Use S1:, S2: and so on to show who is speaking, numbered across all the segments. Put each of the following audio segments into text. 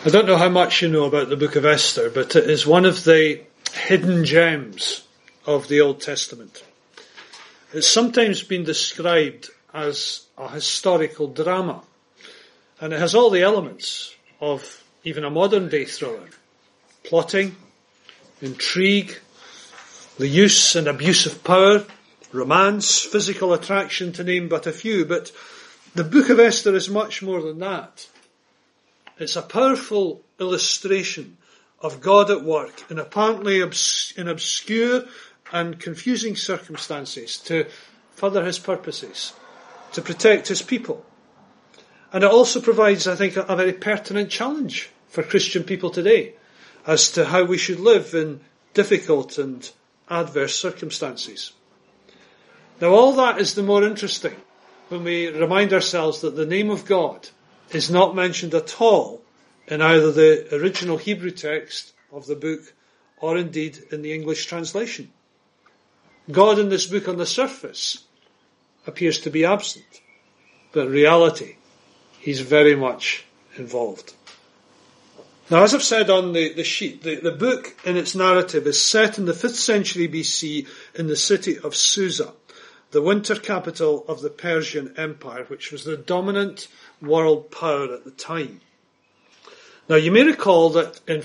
S1: I don't know how much you know about the book of Esther, but it is one of the hidden gems of the Old Testament. It's sometimes been described as a historical drama, and it has all the elements of even a modern day thriller. Plotting, intrigue, the use and abuse of power, romance, physical attraction, to name but a few. But the book of Esther is much more than that. It's a powerful illustration of God at work in apparently in obscure and confusing circumstances to further his purposes, to protect his people. And it also provides, I think, a very pertinent challenge for Christian people today as to how we should live in difficult and adverse circumstances. Now, all that is the more interesting when we remind ourselves that the name of God is not mentioned at all in either the original Hebrew text of the book or indeed in the English translation. God in this book on the surface appears to be absent, but in reality, he's very much involved. Now, as I've said on the sheet, the book in its narrative is set in the 5th century BC in the city of Susa, the winter capital of the Persian Empire, which was the dominant world power at the time. Now, you may recall that in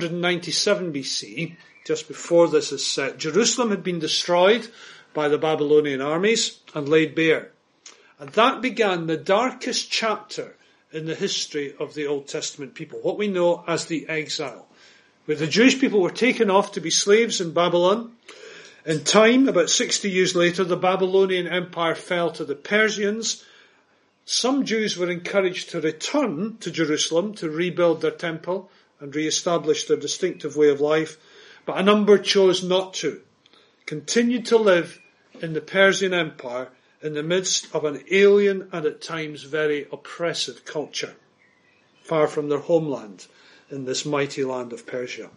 S1: 597 BC, just before this is set, Jerusalem had been destroyed by the Babylonian armies and laid bare. And that began the darkest chapter in the history of the Old Testament people, what we know as the exile, where the Jewish people were taken off to be slaves in Babylon. In time, about 60 years later, the Babylonian Empire fell to the Persians. Some Jews were encouraged to return to Jerusalem to rebuild their temple and re-establish their distinctive way of life, but a number chose not to, continued to live in the Persian Empire in the midst of an alien and at times very oppressive culture, far from their homeland in this mighty land of Persia.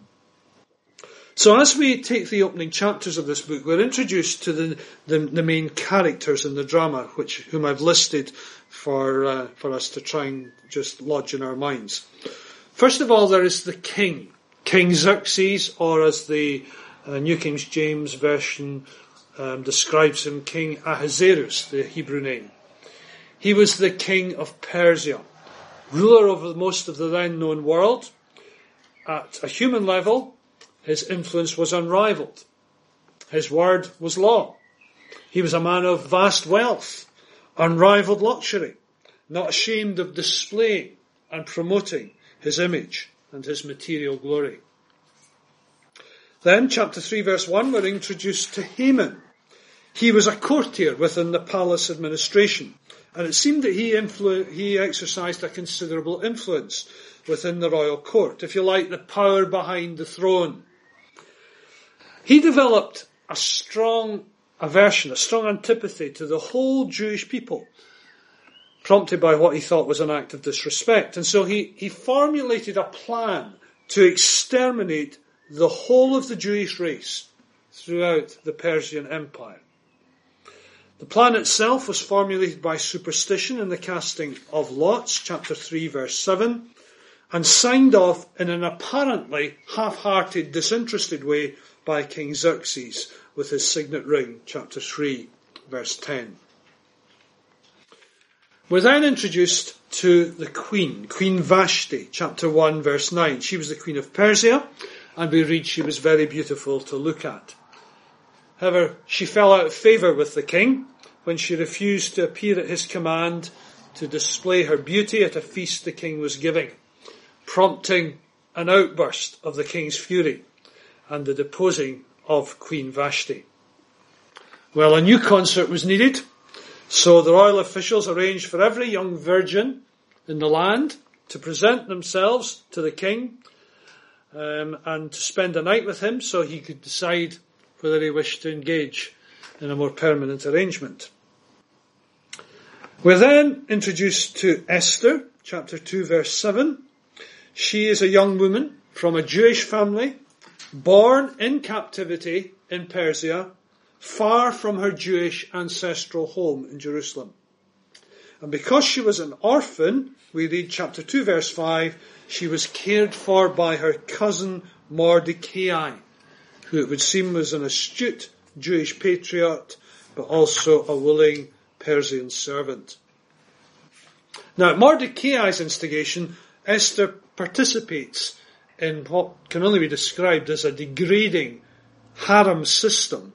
S1: So as we take the opening chapters of this book, we're introduced to the main characters in the drama, whom I've listed for us to try and just lodge in our minds. First of all, there is the king, King Xerxes, or as the New King James Version describes him, King Ahasuerus, the Hebrew name. He was the king of Persia, ruler over most of the then known world. At a human level, his influence was unrivaled. His word was law. He was a man of vast wealth, unrivaled luxury, not ashamed of displaying and promoting his image and his material glory. Then, chapter 3, verse 1, we're introduced to Haman. He was a courtier within the palace administration, and it seemed that he exercised a considerable influence within the royal court, if you like, the power behind the throne. He developed a strong aversion, a strong antipathy to the whole Jewish people, prompted by what he thought was an act of disrespect. And so he formulated a plan to exterminate the whole of the Jewish race throughout the Persian Empire. The plan itself was formulated by superstition in the casting of lots, chapter 3, verse 7, and signed off in an apparently half-hearted, disinterested way by King Xerxes with his signet ring, chapter 3, verse 10. We're then introduced to the Queen Vashti, chapter 1, verse 9. She was the Queen of Persia, and we read she was very beautiful to look at. However, she fell out of favour with the king when she refused to appear at his command to display her beauty at a feast the king was giving, prompting an outburst of the king's fury and the deposing of Queen Vashti. Well, a new consort was needed, so the royal officials arranged for every young virgin in the land to present themselves to the king and to spend a night with him so he could decide whether he wished to engage in a more permanent arrangement. We're then introduced to Esther, chapter 2, verse 7. She is a young woman from a Jewish family, born in captivity in Persia, far from her Jewish ancestral home in Jerusalem. And because she was an orphan, we read chapter 2 verse 5, she was cared for by her cousin Mordecai, who it would seem was an astute Jewish patriot, but also a willing Persian servant. Now, at Mordecai's instigation, Esther participates in what can only be described as a degrading harem system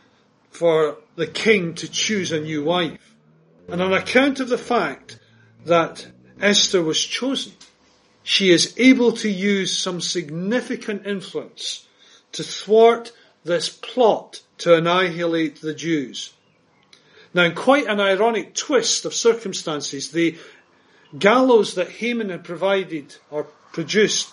S1: for the king to choose a new wife. And on account of the fact that Esther was chosen, she is able to use some significant influence to thwart this plot to annihilate the Jews. Now, in quite an ironic twist of circumstances, the gallows that Haman had provided or produced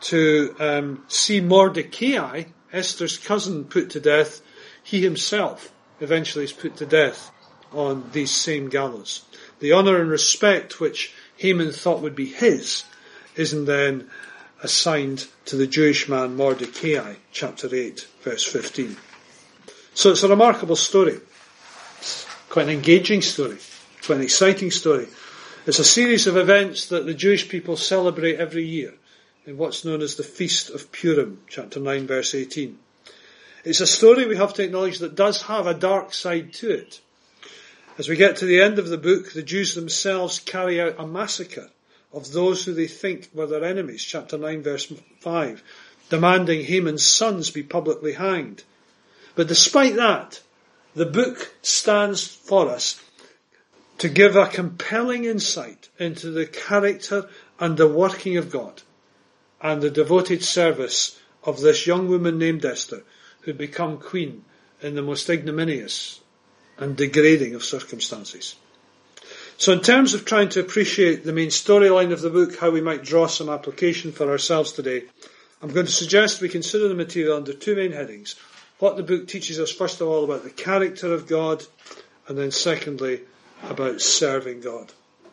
S1: to see Mordecai, Esther's cousin, put to death, he himself eventually is put to death on these same gallows. The honour and respect which Haman thought would be his isn't then assigned to the Jewish man Mordecai, chapter 8, verse 15. So it's a remarkable story. It's quite an engaging story, quite an exciting story. It's a series of events that the Jewish people celebrate every year in what's known as the Feast of Purim, chapter 9, verse 18. It's a story, we have to acknowledge, that does have a dark side to it. As we get to the end of the book, the Jews themselves carry out a massacre of those who they think were their enemies, chapter 9, verse 5, demanding Haman's sons be publicly hanged. But despite that, the book stands for us to give a compelling insight into the character and the working of God and the devoted service of this young woman named Esther, who'd become queen in the most ignominious and degrading of circumstances. So in terms of trying to appreciate the main storyline of the book, how we might draw some application for ourselves today, I'm going to suggest we consider the material under two main headings. What the book teaches us, first of all, about the character of God, and then secondly, about serving God.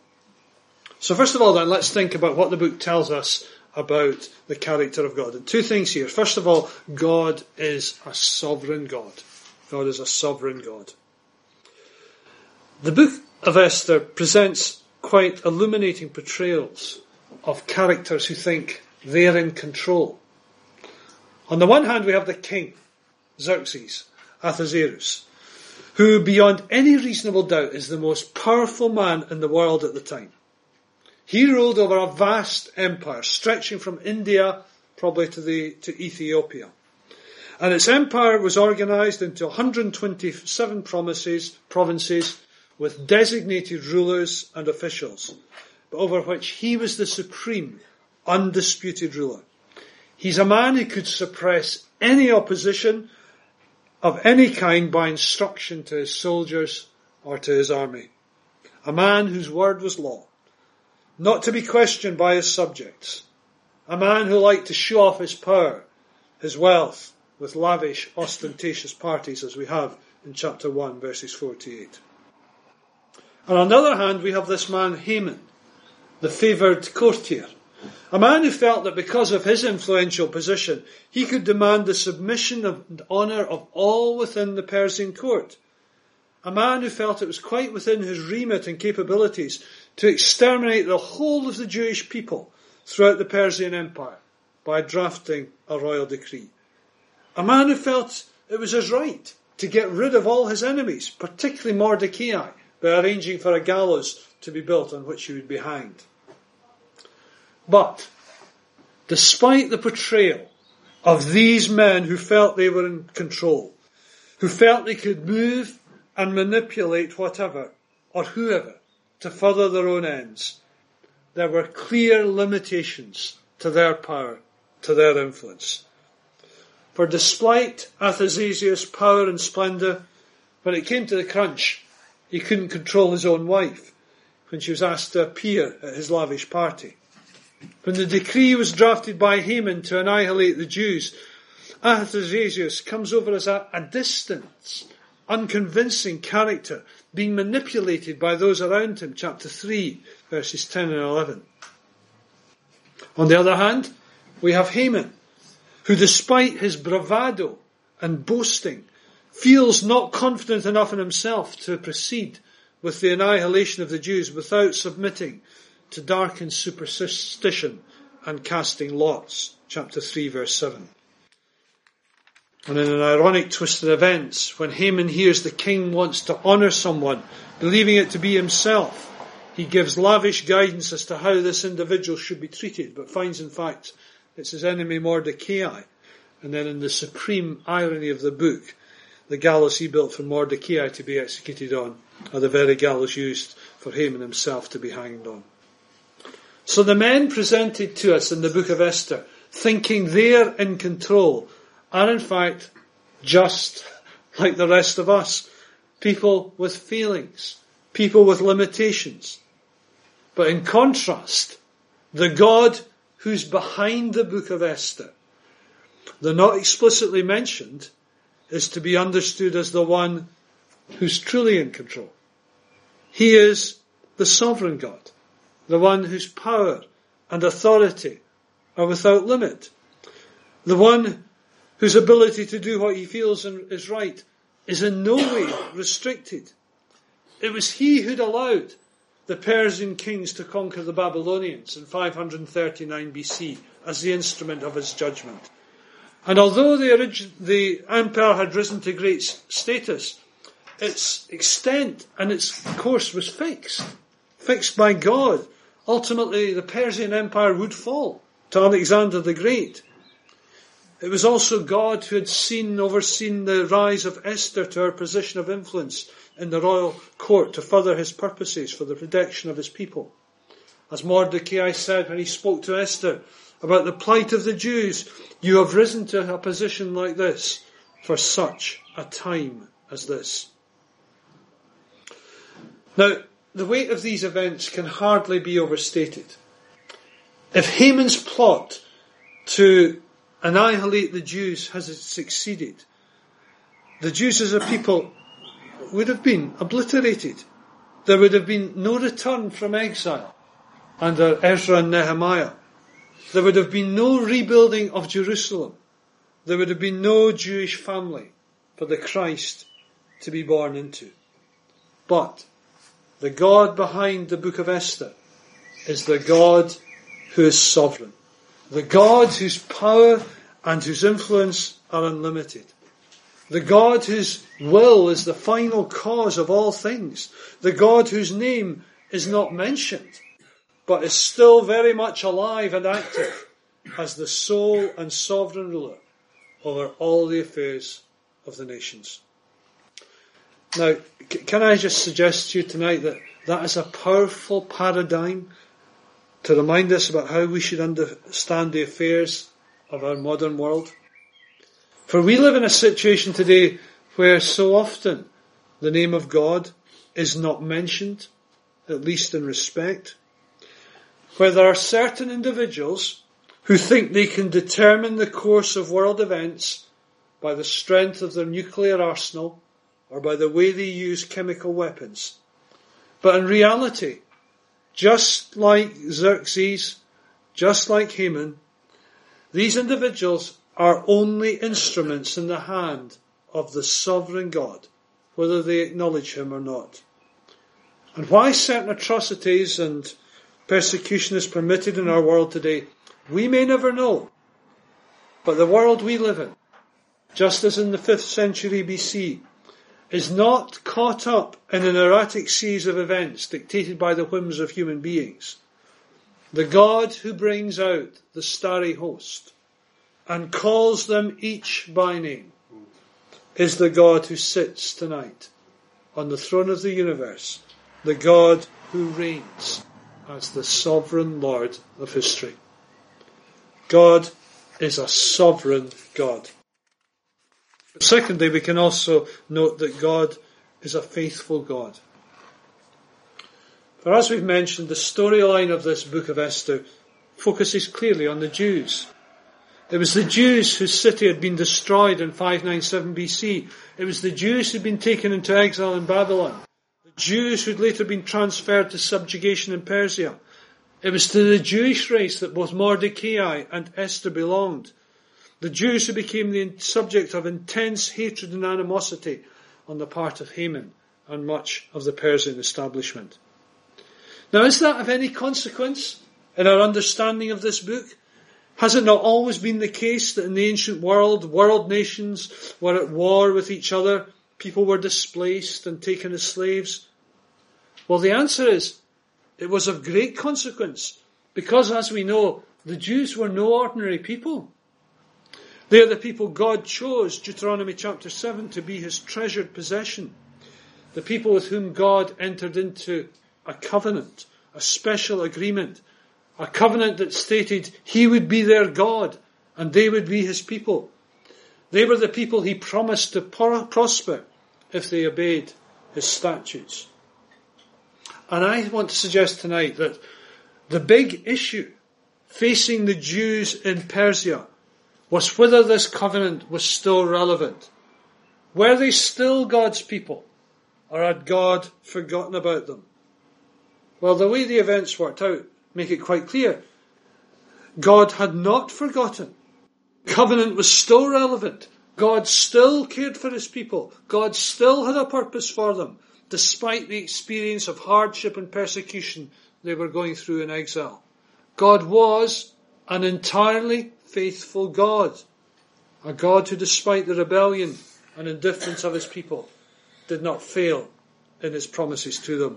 S1: So first of all then, let's think about what the book tells us about the character of God. And two things here. First of all, God is a sovereign God. God is a sovereign God. The book of Esther presents quite illuminating portrayals of characters who think they're in control. On the one hand, we have the king, Xerxes, Ahasuerus, who beyond any reasonable doubt is the most powerful man in the world at the time. He ruled over a vast empire stretching from India probably to Ethiopia. And its empire was organised into 127 provinces with designated rulers and officials, over which he was the supreme, undisputed ruler. He's a man who could suppress any opposition of any kind by instruction to his soldiers or to his army. A man whose word was law, not to be questioned by his subjects. A man who liked to show off his power, his wealth, with lavish, ostentatious parties, as we have in chapter 1, verses 4 to 8. And on the other hand, we have this man Haman, the favoured courtier. A man who felt that because of his influential position, he could demand the submission and honour of all within the Persian court. A man who felt it was quite within his remit and capabilities to exterminate the whole of the Jewish people throughout the Persian Empire by drafting a royal decree. A man who felt it was his right to get rid of all his enemies, particularly Mordecai, by arranging for a gallows to be built on which he would be hanged. But, despite the portrayal of these men who felt they were in control, who felt they could move and manipulate whatever or whoever to further their own ends, there were clear limitations to their power, to their influence. For despite Ahasuerus' power and splendour, when it came to the crunch, he couldn't control his own wife when she was asked to appear at his lavish party. When the decree was drafted by Haman to annihilate the Jews, Ahasuerus comes over as a distant, unconvincing character, being manipulated by those around him, chapter 3, verses 10 and 11. On the other hand, we have Haman, who despite his bravado and boasting, feels not confident enough in himself to proceed with the annihilation of the Jews without submitting to darkened superstition and casting lots. Chapter 3, verse 7. And in an ironic twist of events, when Haman hears the king wants to honour someone, believing it to be himself, he gives lavish guidance as to how this individual should be treated, but finds in fact it's his enemy Mordecai. And then in the supreme irony of the book, the gallows he built for Mordecai to be executed on are the very gallows used for Haman himself to be hanged on. So the men presented to us in the book of Esther, thinking they're in control, are in fact just like the rest of us. People with feelings, people with limitations. But in contrast, the God who's behind the book of Esther, though not explicitly mentioned, is to be understood as the one who's truly in control. He is the sovereign God, the one whose power and authority are without limit, the one whose ability to do what he feels is right is in no way restricted. It was he who'd allowed the Persian kings to conquer the Babylonians in 539 BC as the instrument of his judgment. And although the empire had risen to great status, its extent and its course was fixed by God. Ultimately, the Persian Empire would fall to Alexander the Great. It was also God who had overseen the rise of Esther to her position of influence in the royal court to further his purposes for the protection of his people. As Mordecai said when he spoke to Esther about the plight of the Jews, you have risen to a position like this for such a time as this. Now, the weight of these events can hardly be overstated. If Haman's plot to annihilate the Jews has succeeded, the Jews as a people would have been obliterated. There would have been no return from exile under Ezra and Nehemiah. There would have been no rebuilding of Jerusalem. There would have been no Jewish family for the Christ to be born into. But the God behind the book of Esther is the God who is sovereign. The God whose power and whose influence are unlimited. The God whose will is the final cause of all things. The God whose name is not mentioned, but is still very much alive and active as the sole and sovereign ruler over all the affairs of the nations. Now, can I just suggest to you tonight that that is a powerful paradigm to remind us about how we should understand the affairs of our modern world? For we live in a situation today where so often the name of God is not mentioned, at least in respect, where there are certain individuals who think they can determine the course of world events by the strength of their nuclear arsenal or by the way they use chemical weapons. But in reality, just like Xerxes, just like Haman, these individuals are only instruments in the hand of the sovereign God, whether they acknowledge him or not. And why certain atrocities and persecution is permitted in our world today, we may never know. But the world we live in, just as in the 5th century BC, is not caught up in an erratic series of events dictated by the whims of human beings. The God who brings out the starry host and calls them each by name is the God who sits tonight on the throne of the universe, the God who reigns as the sovereign Lord of history. God is a sovereign God. But secondly, we can also note that God is a faithful God. For as we've mentioned, the storyline of this book of Esther focuses clearly on the Jews. It was the Jews whose city had been destroyed in 597 BC. It was the Jews who'd been taken into exile in Babylon. The Jews who'd later been transferred to subjugation in Persia. It was to the Jewish race that both Mordecai and Esther belonged. The Jews who became the subject of intense hatred and animosity on the part of Haman and much of the Persian establishment. Now, is that of any consequence in our understanding of this book? Has it not always been the case that in the ancient world nations were at war with each other, people were displaced and taken as slaves? Well, the answer is, it was of great consequence, because as we know, the Jews were no ordinary people. They are the people God chose, Deuteronomy chapter 7, to be his treasured possession. The people with whom God entered into a covenant, a special agreement, a covenant that stated he would be their God and they would be his people. They were the people he promised to prosper if they obeyed his statutes. And I want to suggest tonight that the big issue facing the Jews in Persia was whether this covenant was still relevant. Were they still God's people, or had God forgotten about them? Well, the way the events worked out make it quite clear. God had not forgotten. Covenant was still relevant. God still cared for his people. God still had a purpose for them, despite the experience of hardship and persecution they were going through in exile. God was an entirely faithful God, a God who, despite the rebellion and indifference of his people, did not fail in his promises to them.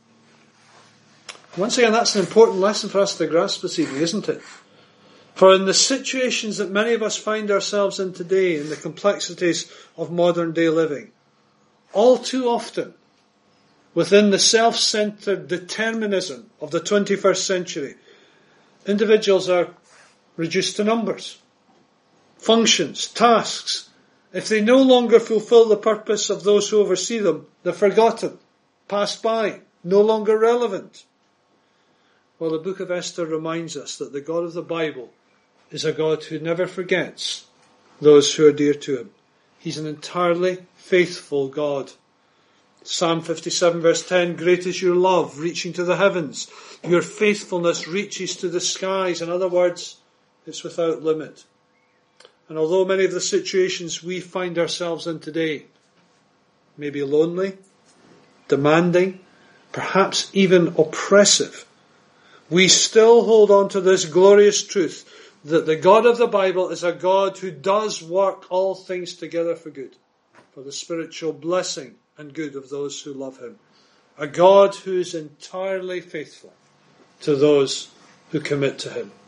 S1: Once again, that's an important lesson for us to grasp this evening, isn't it? For in the situations that many of us find ourselves in today, in the complexities of modern day living, all too often, within the self-centered determinism of the 21st century, individuals are reduced to numbers, functions, tasks. If they no longer fulfill the purpose of those who oversee them, they're forgotten, passed by, no longer relevant. Well, the book of Esther reminds us that the God of the Bible is a God who never forgets those who are dear to him. He's an entirely faithful God. Psalm 57 verse 10, great is your love, reaching to the heavens. Your faithfulness reaches to the skies. In other words, it's without limit. And although many of the situations we find ourselves in today may be lonely, demanding, perhaps even oppressive, we still hold on to this glorious truth that the God of the Bible is a God who does work all things together for good, for the spiritual blessing and good of those who love him. A God who is entirely faithful to those who commit to him.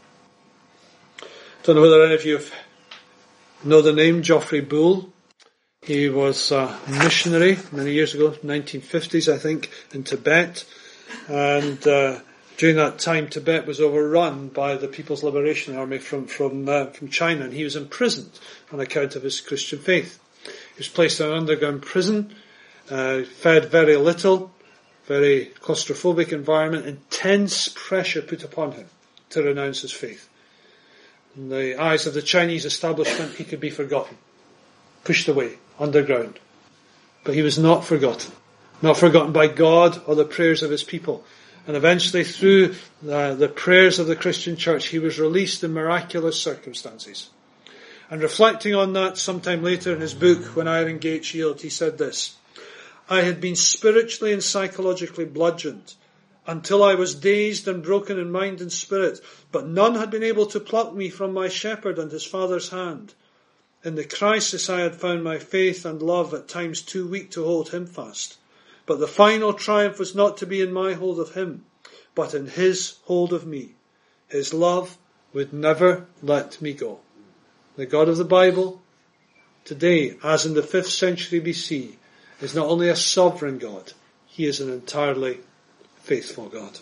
S1: Don't know whether any of you know the name Geoffrey Bull. He was a missionary many years ago, 1950s I think, in Tibet. And during that time, Tibet was overrun by the People's Liberation Army from China, and he was imprisoned on account of his Christian faith. He was placed in an underground prison, fed very little, very claustrophobic environment, intense pressure put upon him to renounce his faith. In the eyes of the Chinese establishment, he could be forgotten, pushed away, underground. But he was not forgotten by God or the prayers of his people. And eventually, through the prayers of the Christian church, he was released in miraculous circumstances. And reflecting on that sometime later in his book, When Iron Gates Yield, he said this, I had been spiritually and psychologically bludgeoned until I was dazed and broken in mind and spirit, but none had been able to pluck me from my shepherd and his father's hand. In the crisis I had found my faith and love at times too weak to hold him fast. But the final triumph was not to be in my hold of him, but in his hold of me. His love would never let me go. The God of the Bible, today, as in the 5th century BC, is not only a sovereign God, he is an entirely faithful God.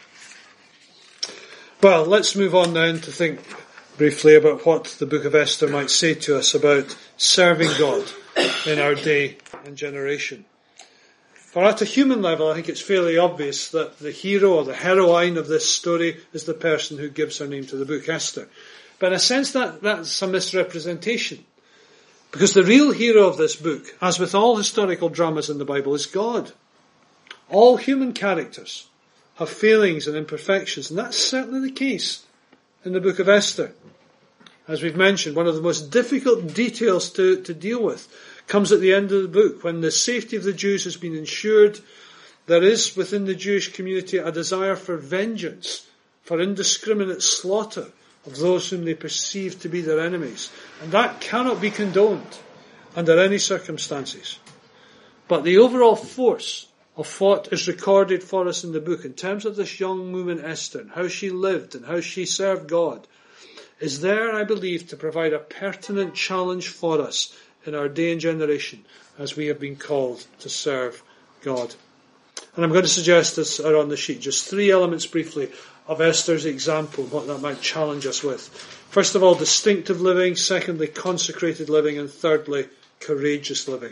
S1: Well, let's move on then to think briefly about what the book of Esther might say to us about serving God in our day and generation. For at a human level, I think it's fairly obvious that the hero or the heroine of this story is the person who gives her name to the book, Esther. But in a sense that's a misrepresentation. Because the real hero of this book, as with all historical dramas in the Bible, is God. All human characters have failings and imperfections, and that's certainly the case in the book of Esther. As we've mentioned, one of the most difficult details to deal with comes at the end of the book. When the safety of the Jews has been ensured, there is within the Jewish community a desire for vengeance, for indiscriminate slaughter of those whom they perceive to be their enemies. And that cannot be condoned under any circumstances. But the overall force of what is recorded for us in the book in terms of this young woman Esther and how she lived and how she served God is there, I believe, to provide a pertinent challenge for us in our day and generation as we have been called to serve God. And I'm going to suggest this are on the sheet, just 3 elements briefly of Esther's example, what that might challenge us with. First of all, distinctive living. Secondly, consecrated living. And thirdly, courageous living.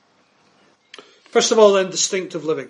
S1: First of all then, distinctive living.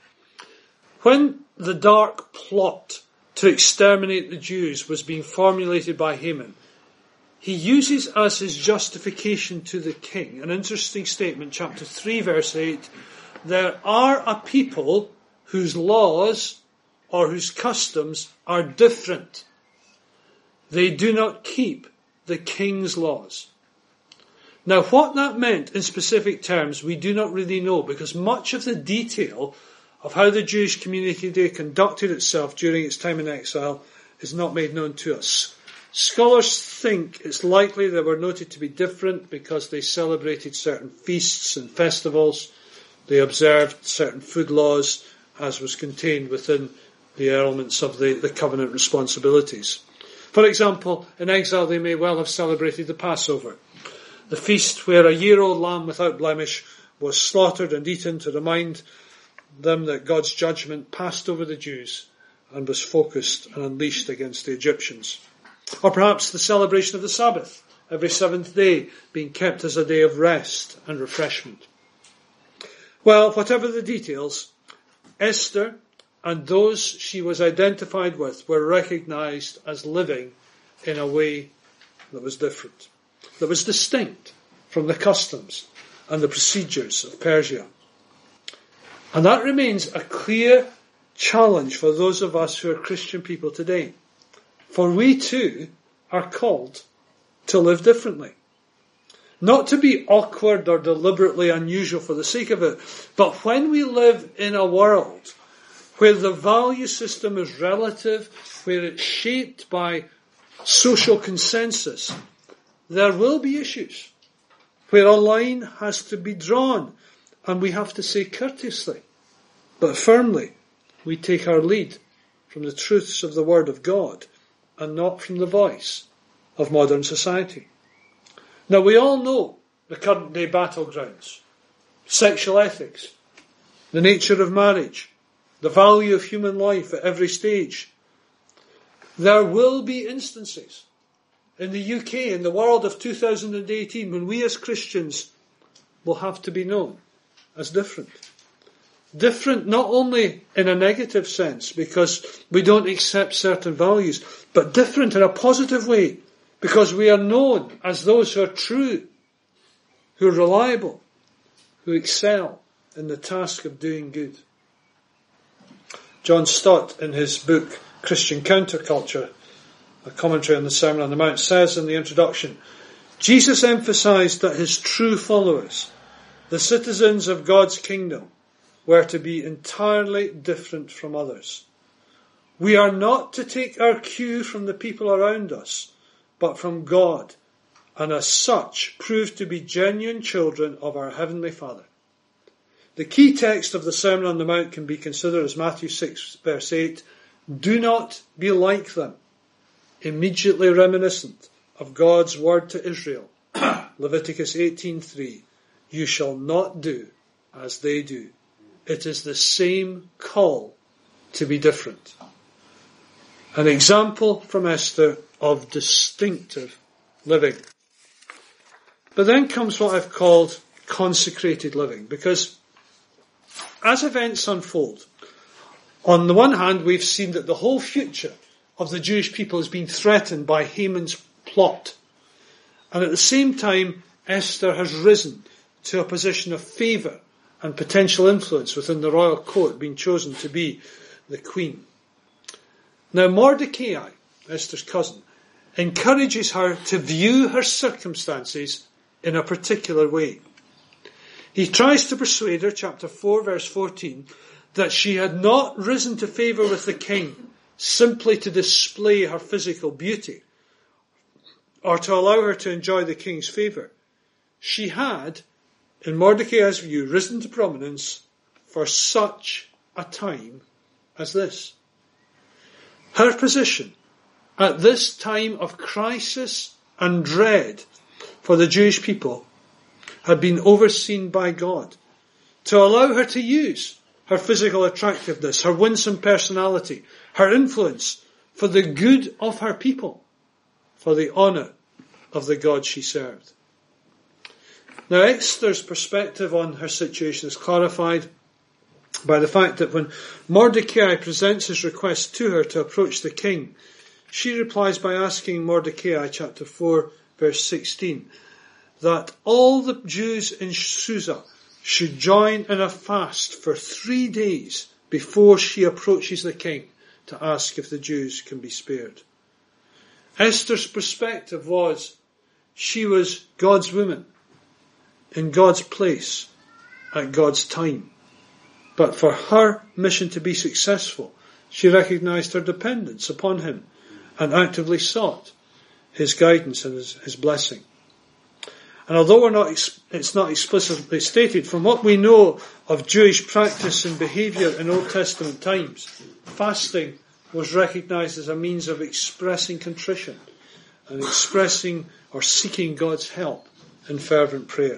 S1: When the dark plot to exterminate the Jews was being formulated by Haman, he uses as his justification to the king an interesting statement, chapter 3, verse 8. There are a people whose laws or whose customs are different. They do not keep the king's laws. Now, what that meant in specific terms, we do not really know, because much of the detail of how the Jewish community conducted itself during its time in exile is not made known to us. Scholars think it's likely they were noted to be different because they celebrated certain feasts and festivals. They observed certain food laws, as was contained within the elements of the covenant responsibilities. For example, in exile they may well have celebrated the Passover, the feast where a year-old lamb without blemish was slaughtered and eaten to remind them that God's judgment passed over the Jews and was focused and unleashed against the Egyptians. Or perhaps the celebration of the Sabbath, every 7th day being kept as a day of rest and refreshment. Well, whatever the details, Esther and those she was identified with were recognized as living in a way that was different, that was distinct from the customs and the procedures of Persia. And that remains a clear challenge for those of us who are Christian people today. For we too are called to live differently. Not to be awkward or deliberately unusual for the sake of it, but when we live in a world where the value system is relative, where it's shaped by social consensus, there will be issues where a line has to be drawn, and we have to say courteously, but firmly, we take our lead from the truths of the Word of God and not from the voice of modern society. Now, we all know the current day battlegrounds, sexual ethics, the nature of marriage, the value of human life at every stage. There will be instances in the UK, in the world of 2018, when we as Christians will have to be known as different. Different not only in a negative sense, because we don't accept certain values, but different in a positive way, because we are known as those who are true, who are reliable, who excel in the task of doing good. John Stott, in his book Christian Counterculture, a commentary on the Sermon on the Mount, says in the introduction, Jesus emphasized that his true followers, the citizens of God's kingdom, were to be entirely different from others. We are not to take our cue from the people around us, but from God, and as such prove to be genuine children of our Heavenly Father. The key text of the Sermon on the Mount can be considered as Matthew 6 verse 8, do not be like them, immediately reminiscent of God's word to Israel, Leviticus 18:3, you shall not do as they do. It is the same call to be different. An example from Esther of distinctive living. But then comes what I've called consecrated living, because as events unfold, on the one hand we've seen that the whole future of the Jewish people has been threatened by Haman's plot. And at the same time, Esther has risen to a position of favour and potential influence within the royal court, being chosen to be the queen. Now Mordecai, Esther's cousin, encourages her to view her circumstances in a particular way. He tries to persuade her, chapter 4, verse 14, that she had not risen to favour with the king simply to display her physical beauty or to allow her to enjoy the king's favour. She had, in Mordecai's view, risen to prominence for such a time as this. Her position at this time of crisis and dread for the Jewish people had been overseen by God to allow her to use her physical attractiveness, her winsome personality, her influence for the good of her people, for the honour of the God she served. Now Esther's perspective on her situation is clarified by the fact that when Mordecai presents his request to her to approach the king, she replies by asking Mordecai, chapter 4, verse 16, that all the Jews in Susa should join in a fast for 3 days before she approaches the king to ask if the Jews can be spared. Esther's perspective was she was God's woman in God's place at God's time. But for her mission to be successful, she recognised her dependence upon him and actively sought his guidance and his blessing. And although it's not explicitly stated, from what we know of Jewish practice and behaviour in Old Testament times, fasting was recognised as a means of expressing contrition and expressing or seeking God's help in fervent prayer.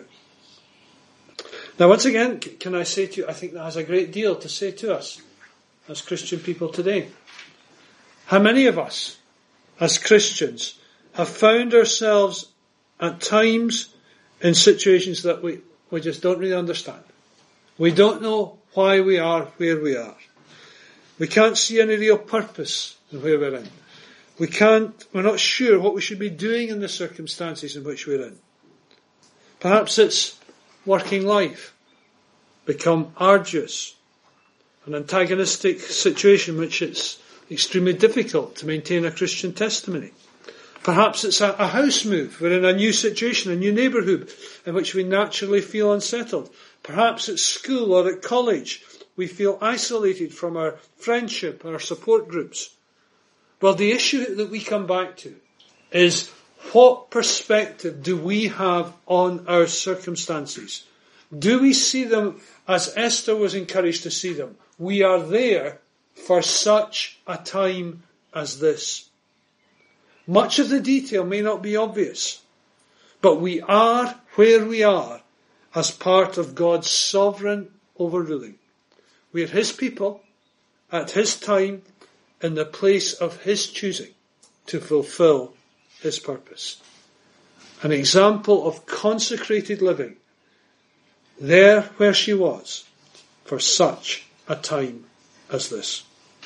S1: Now once again, can I say to you, I think that has a great deal to say to us as Christian people today. How many of us as Christians have found ourselves at times in situations that we just don't really understand? We don't know why we are where we are. We can't see any real purpose in where we're in. We're not sure what we should be doing in the circumstances in which we're in. Perhaps it's working life become arduous, an antagonistic situation in which it's extremely difficult to maintain a Christian testimony. Perhaps it's a house move. We're in a new situation, a new neighbourhood in which we naturally feel unsettled. Perhaps at school or at college we feel isolated from our friendship and our support groups. Well, the issue that we come back to is, what perspective do we have on our circumstances? Do we see them as Esther was encouraged to see them? We are there for such a time as this. Much of the detail may not be obvious, but we are where we are as part of God's sovereign overruling. We are his people at his time in the place of his choosing to fulfill his purpose. An example of consecrated living there where she was for such a time as this.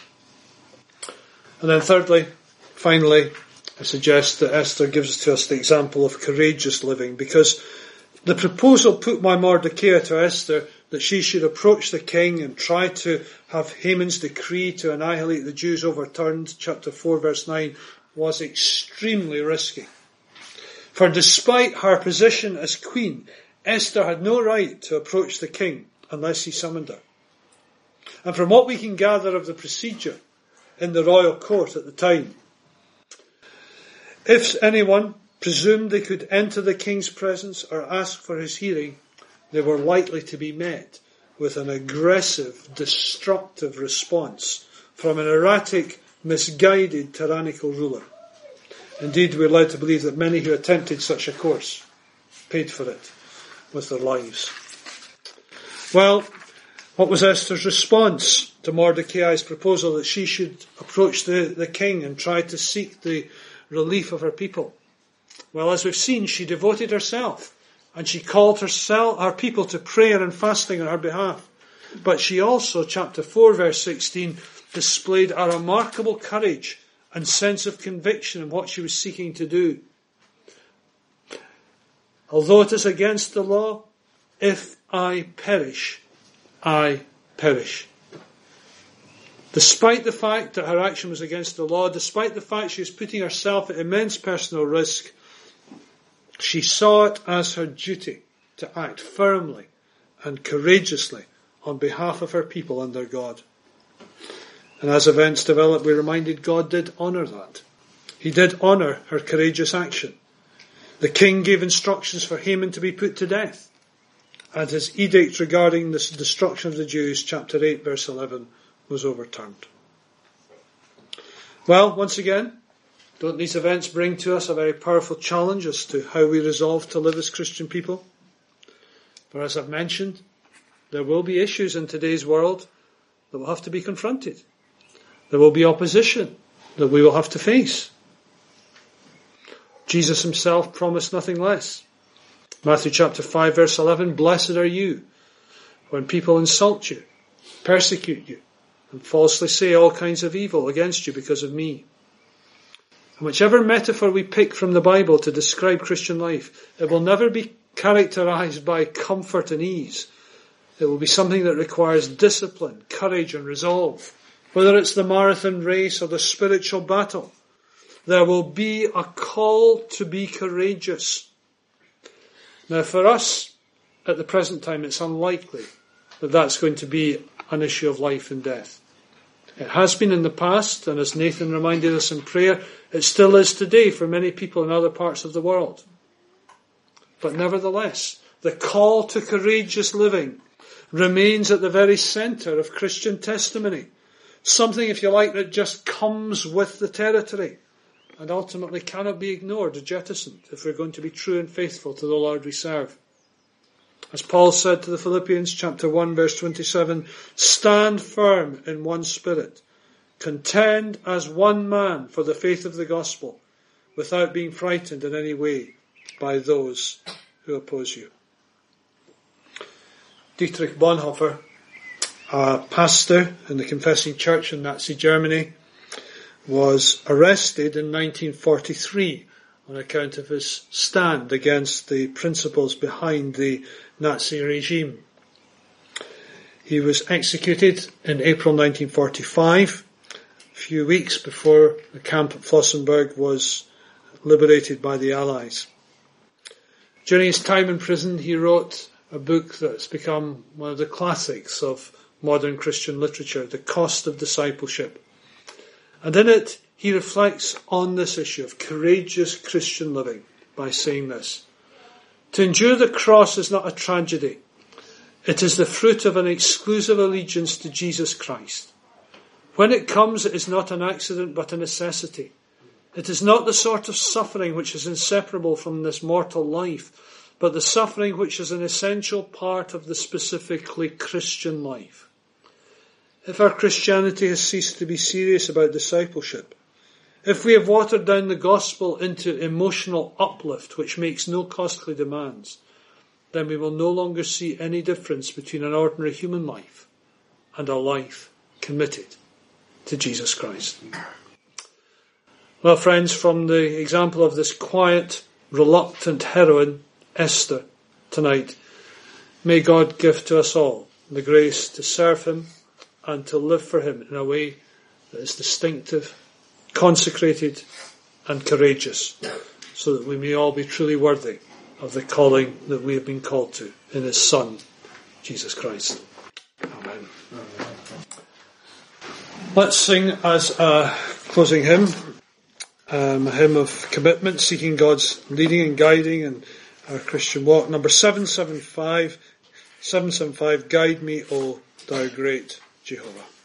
S1: And then thirdly, finally, I suggest that Esther gives to us the example of courageous living, because the proposal put by Mordecai to Esther that she should approach the king and try to have Haman's decree to annihilate the Jews overturned, chapter 4 verse 9, was extremely risky. For despite her position as queen, Esther had no right to approach the king unless he summoned her. And from what we can gather of the procedure in the royal court at the time, if anyone presumed they could enter the king's presence or ask for his hearing, they were likely to be met with an aggressive, destructive response from an erratic, misguided, tyrannical ruler. Indeed, we're led to believe that many who attempted such a course paid for it with their lives. Well, what was Esther's response to Mordecai's proposal that she should approach the king and try to seek the relief of her people? Well, as we've seen, she devoted herself and she called her people to prayer and fasting on her behalf. But she also, chapter 4 verse 16, displayed a remarkable courage and sense of conviction in what she was seeking to do. Although it is against the law, if I perish, I perish. Despite the fact that her action was against the law, despite the fact she was putting herself at immense personal risk, she saw it as her duty to act firmly and courageously on behalf of her people and their God. And as events developed, we're reminded God did honour that. He did honour her courageous action. The king gave instructions for Haman to be put to death, and his edict regarding the destruction of the Jews, chapter 8, verse 11, was overturned. Well, once again, don't these events bring to us a very powerful challenge as to how we resolve to live as Christian people? For as I've mentioned, there will be issues in today's world that will have to be confronted. There will be opposition that we will have to face. Jesus himself promised nothing less. Matthew chapter 5 verse 11, "Blessed are you when people insult you, persecute you, and falsely say all kinds of evil against you because of me." And whichever metaphor we pick from the Bible to describe Christian life, it will never be characterized by comfort and ease. It will be something that requires discipline, courage and resolve. Whether it's the marathon race or the spiritual battle, there will be a call to be courageous. Now for us, at the present time, it's unlikely that that's going to be an issue of life and death. It has been in the past, and as Nathan reminded us in prayer, it still is today for many people in other parts of the world. But nevertheless, the call to courageous living remains at the very centre of Christian testimony. Something, if you like, that just comes with the territory and ultimately cannot be ignored or jettisoned if we're going to be true and faithful to the Lord we serve. As Paul said to the Philippians, chapter 1, verse 27, "Stand firm in one spirit, contend as one man for the faith of the gospel, without being frightened in any way by those who oppose you." Dietrich Bonhoeffer, a pastor in the Confessing Church in Nazi Germany, was arrested in 1943 on account of his stand against the principles behind the Nazi regime. He was executed in April 1945, a few weeks before the camp at Flossenburg was liberated by the Allies. During his time in prison, he wrote a book that's become one of the classics of modern Christian literature, The Cost of Discipleship. And in it, he reflects on this issue of courageous Christian living by saying this: "To endure the cross is not a tragedy. It is the fruit of an exclusive allegiance to Jesus Christ. When it comes, it is not an accident but a necessity. It is not the sort of suffering which is inseparable from this mortal life, but the suffering which is an essential part of the specifically Christian life. If our Christianity has ceased to be serious about discipleship, if we have watered down the gospel into emotional uplift which makes no costly demands, then we will no longer see any difference between an ordinary human life and a life committed to Jesus Christ." Well, friends, from the example of this quiet, reluctant heroine, Esther, tonight, may God give to us all the grace to serve him and to live for him in a way that is distinctive, consecrated and courageous, so that we may all be truly worthy of the calling that we have been called to in his Son, Jesus Christ. Amen. Let's sing as a closing hymn, a hymn of commitment, seeking God's leading and guiding in our Christian walk. Number 775, Guide Me, O Thou Great Jehovah.